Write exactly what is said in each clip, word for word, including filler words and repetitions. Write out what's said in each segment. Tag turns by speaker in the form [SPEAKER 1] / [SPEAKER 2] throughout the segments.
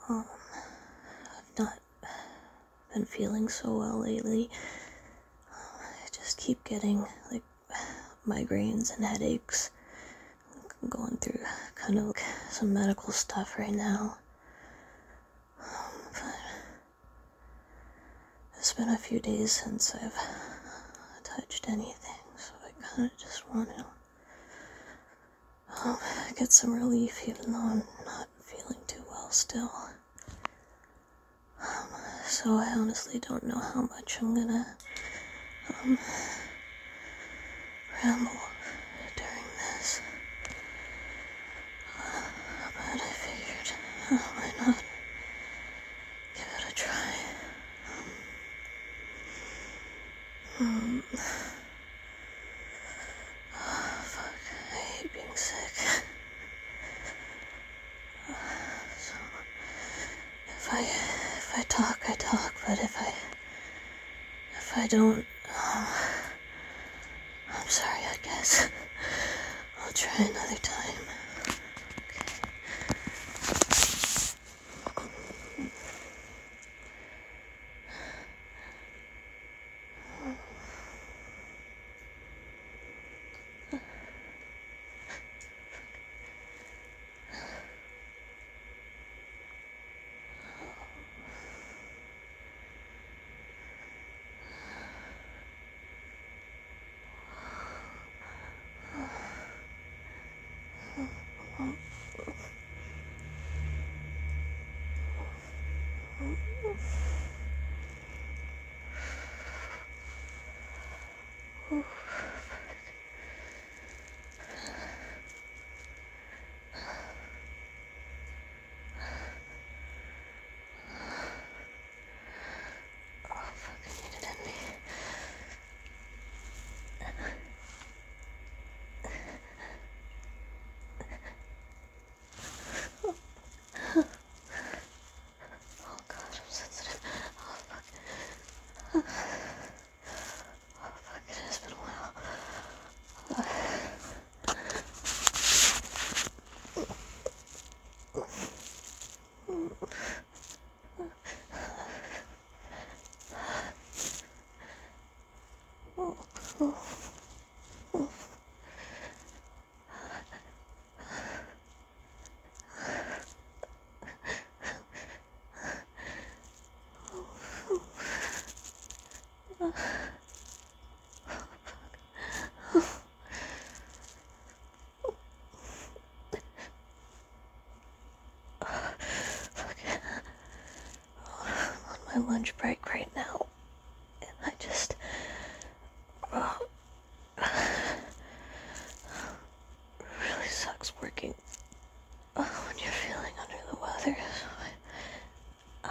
[SPEAKER 1] Um, I've not been feeling so well lately. I just keep getting, like, migraines and headaches. I'm going through kind of like some medical stuff right now. Um, but it's been a few days since I've touched anything, so I kind of just want to um, get some relief, even though I'm not feeling too well still. Um, so I honestly don't know how much I'm gonna um, ramble during this. Uh, but I figured, uh, why not give it a try. Um, oh, fuck, I hate being sick. Uh, so, if I, if I talk, I talk, but if I, if I don't, um, I'm sorry, I guess. I'll try another time. My lunch break right now, and I just, oh, really sucks working oh, when you're feeling under the weather. So I,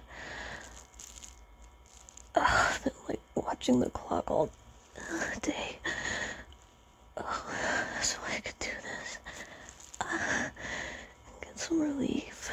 [SPEAKER 1] uh, uh, I've been like watching the clock all day, oh, so I could do this uh, and get some relief.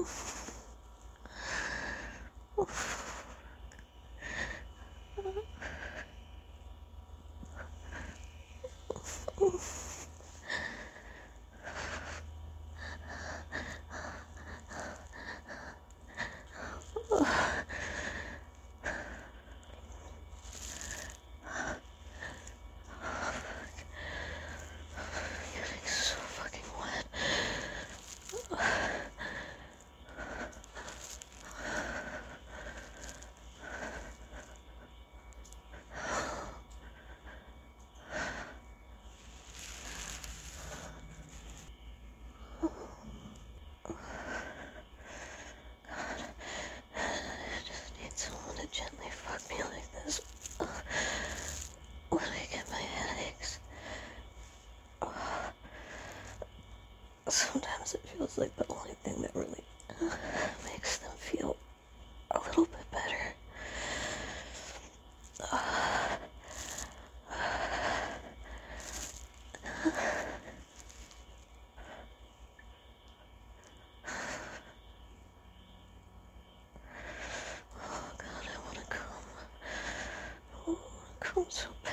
[SPEAKER 1] Getting so fucking wet. I just need someone to gently fuck me like this when I get my headaches. Sometimes it feels like the only thing that really makes them feel a little bit better. Oh God, I wanna come. Oh, I wanna come so bad.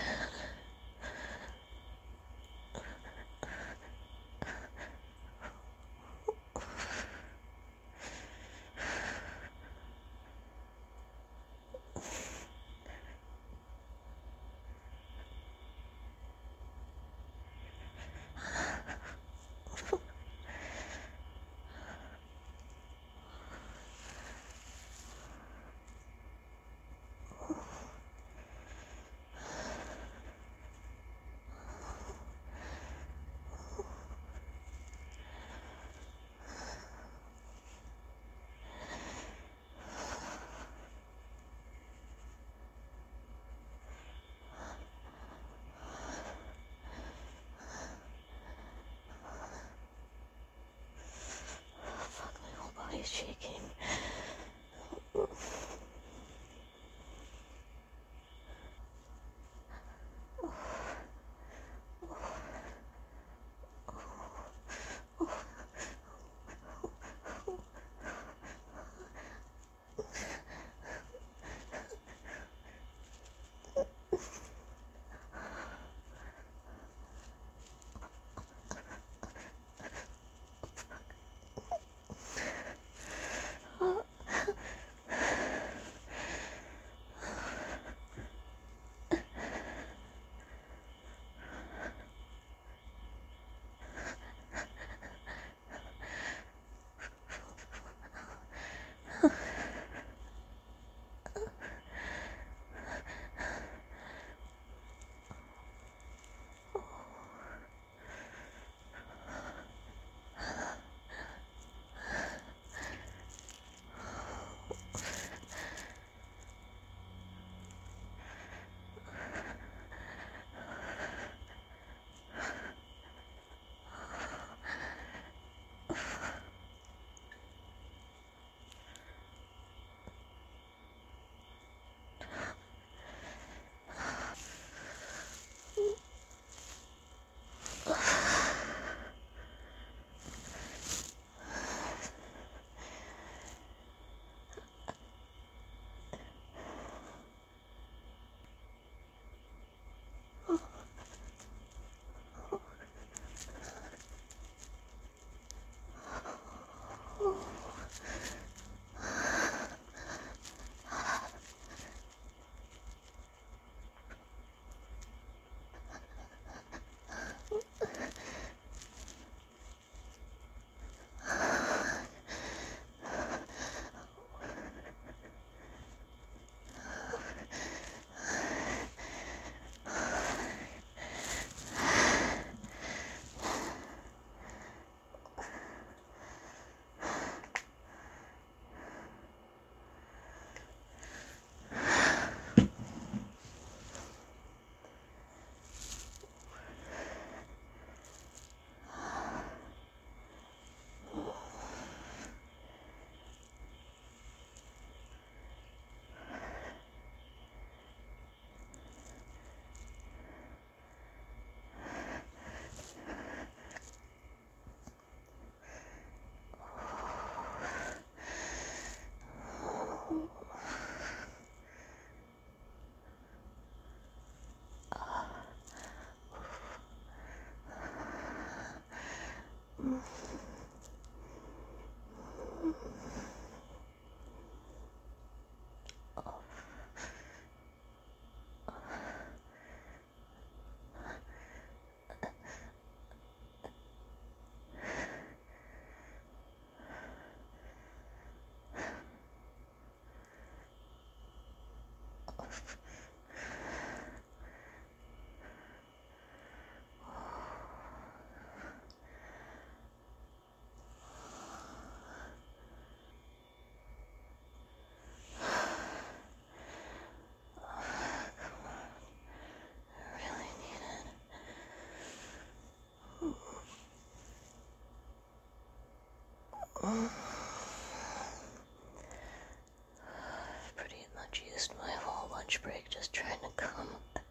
[SPEAKER 1] waste my whole lunch break just trying to come.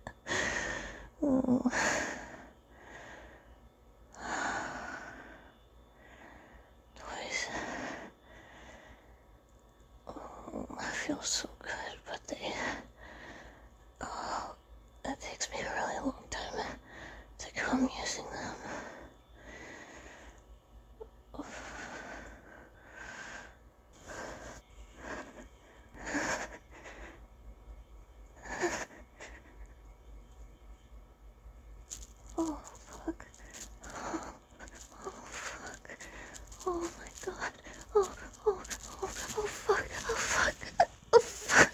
[SPEAKER 1] Oh. Twice. Oh, I feel so good, but they... Oh, it takes me a really long time to come using them. Oh, fuck. Oh, oh, fuck. Oh, my God. Oh, oh, oh, oh, fuck. Oh, fuck. Oh, fuck.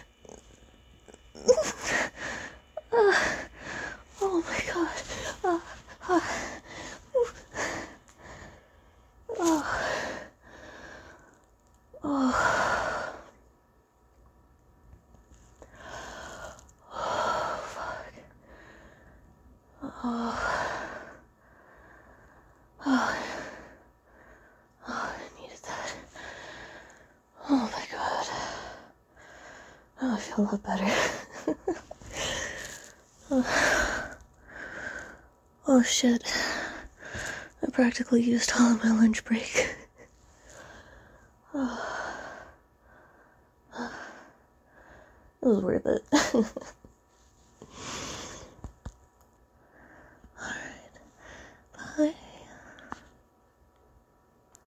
[SPEAKER 1] uh, oh, my God. Uh, uh, oh. Oh. Oh, fuck. Oh. Oh. Oh, I needed that. Oh my God. Oh, I feel a lot better. oh. oh shit. I practically used all of my lunch break. oh. It was worth it.